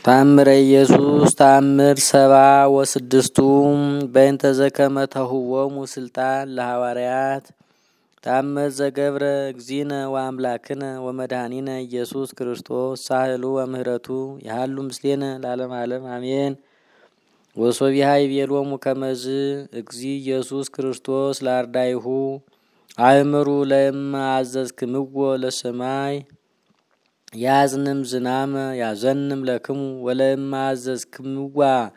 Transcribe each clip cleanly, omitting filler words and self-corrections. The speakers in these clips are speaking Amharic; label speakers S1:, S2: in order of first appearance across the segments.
S1: ታምረ ኢየሱስ ታምር 76 በእንተ ዘከመ ተሁቦሙ ስልጣን ለሐዋርያት ታምር ዘገብረ እግዚእነ ወአምላክነ ወመድኃኒነ ኢየሱስ ክርስቶስ ሳህሉ ወምህረቱ ያህሉ ምስሌነ ለዓለመ ዓለም አሜን። ወሶቢሃ ይቤሎሙ ከመዝ እግዚእ ኢየሱስ ክርስቶስ ለአርዳይሁ አእምሩ ለእመ አዘዝክምዎ ለሰማይ ያዝንም ዝናመ ያዘንም ለክሙ ወለእመ አዘዝክምዋ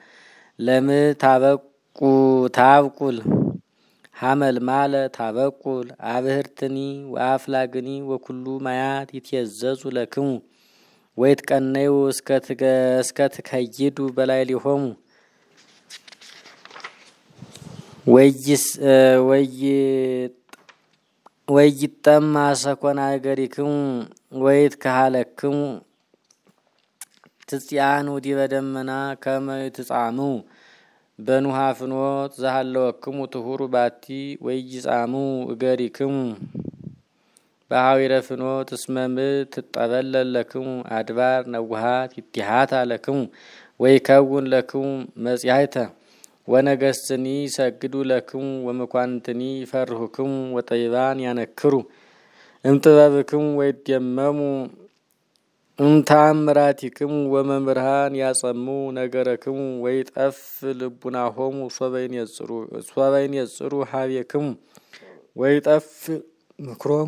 S1: ታበቁል ሐመልማለ ታበቁል አብህርትኒ ወአፍላግኒ ወኩሉ ማያት ይትየዘዙ ለክሙ ወይትቀነዩ እስከትከይዱ በላዕሌሆሙ ወይጠማ ሰኮና እገሪክሙ ወይትከሃለክሙ ትጽያኑ ዲበ ደመና ከመ ትጻሙ በኑሃ ፍኖት ዘሃለወክሙ ትሁሩ ባቲ ወይጻሙ እገሪክሙ በሐዊረ ፍኖት እስመ ምድር ትጠበለል ለክሙ አድባር ነውሃት ይትሃታ ለክሙ ወይከውን ለክሙ መጽያይተ ወነገሥትኒ ሰግዱ ለክሙ ወመኳንንትኒ ይፈርሁክሙ ወጠቢባን ያነክሩ እምጥበብክሙ ወይደመሙ እምተአምራቲክሙ ወመምህራን ያጸሙ ነገረክሙ ወይጠፍ ልቡናሆሙ ሶበይን የጽሩ ሀቤክሙ ወይጠፍ ምክሮሙ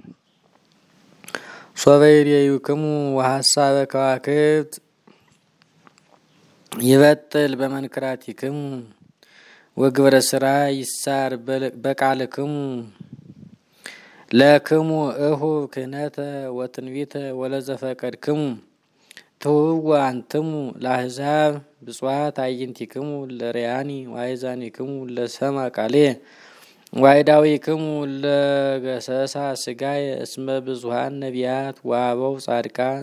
S1: ሶበይሬዩክሙ ወሐሳበ ከዋክብት ይበጥል በመንክራቲክሙ ወግብረ ስራ ይሳር በቃልክሙ ለክሙ እሁብ ክህነተ ወትንቢተ ወለዘፈቀድክሙ ትውዋ አንትሙ ለአሕዛብ ብፅዋት አዕይንቲክሙ ለርያኒ ወአእዛኒክሙ ለሰማ ቃሌ ዋይዳዊክሙ ለገሰሳ ስጋየ እስመ ብዙኃን ነቢያት ወአበው ጻድቃን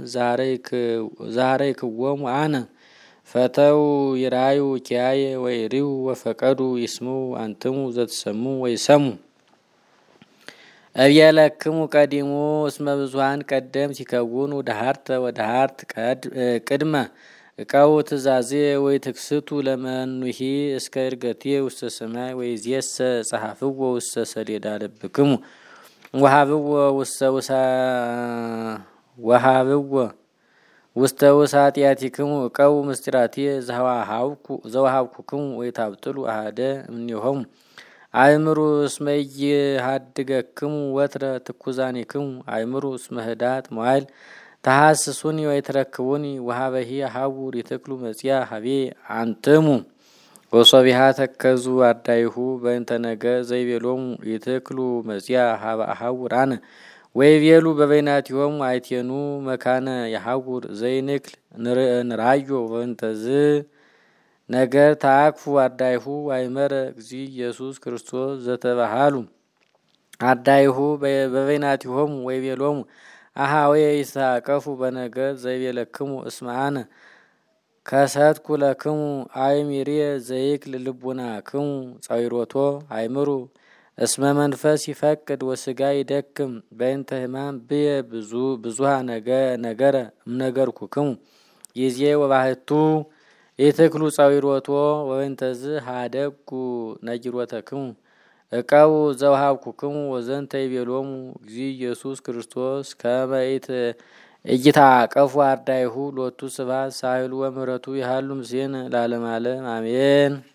S1: ዛረይክዎሙ አነ ፈተው ይራዩ ኪያየ ወይሪው ወፈቀዱ ይስሙ አንትሙ ዘትሰሙ ወይሰሙ እብየለክሙ ቀዲሙ እስመ ብዙኃን ቀደም ሲከውኑ ደሃርተ ወደሃርት ቅድመ እቀው ትእዛዜ ወይትክስቱ ለመኑሂ እስከ እርገቴ ውስተ ሰማይ ወይዜሰ ጸሐፍዎ ውስተ ሰሌዳ ልብክሙ ወሃብዎ ውስተ ውሳጢአቲክሙ እቀው ምስጢራትየ ዘወሃብኩክሙ ወይታብጥሉ አሐደ እምኔሆሙ አእምሩ እስመ ኢይሃድገክሙ ወትረ ትኩዛኒክሙ አእምሩ እስመ ህዳት መዋዕል ተሐስሱኒ ወይትረክቡኒ ወሀበሂ ሀቡር ይትክሉ መጽያ ሀቤ አንትሙ ወሶቢሃ ተከዙ አርዳይሁ በእንተ ነገር ዘይቤሎሙ ይትክሉ መጽያ ሀበ አሐውር አነ ወይቤሉ በበይናቲሆሙ አይቴኑ መካነ የሐውር ዘይንክል ንራዮ በእንተዝ ነገር ታክፉ አርዳይሁ አይመረ እግዚእ ኢየሱስ ክርስቶስ ዘተባሃሉ አርዳይሁ በበይናቲሆሙ ወይቤሎሙ አሃዌ ይሳቀፉ በነገር ዘይቤለክሙ እስመ አነ ከሰትኩ ለክሙ አእምሬ ዘይክል ልቡናክሙ ጸዊሮቶ አይምሩ እስመ መንፈስ ይፈቅድ ወስጋ ይደክም በእንተ ሕማም ብየ ብዙሃ ነገረ እምነገርኩክሙ ይዜ ወባህቱ ይትክሉ ጸዊሮቶ ወእንተዝ ሃደጉ ነጊሮተክሙ እቀው ዘወሃብኩክሙ ወዘንተ ይቤሎሙ እግዚእ ኢየሱስ ክርስቶስ ከመ ኢይትዐቀፉ አርዳይሁ ሎቱ ስብሐት ሳህሉ ወምህረቱ ያህሉ ምስሌነ ለዓለመ ዓለም አሜን።